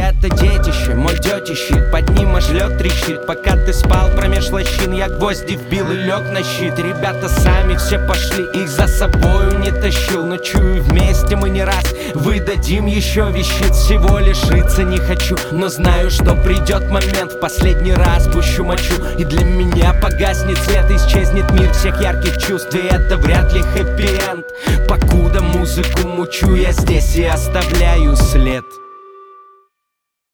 это детище, мой детище. Под ним аж лед трещит. Пока ты спал промеж лощин, я гвозди вбил и лег на щит. Ребята сами все пошли, их за собою не тащил. Но чую, вместе мы не раз выдадим еще вещиц. Всего лишиться не хочу, но знаю, что придет момент. В последний раз пущу мочу, и для меня погаснет свет. Исчезнет мир всех ярких чувств, и это вряд ли хэппи-энд. Покуда музыку мучу, я здесь и оставляю след.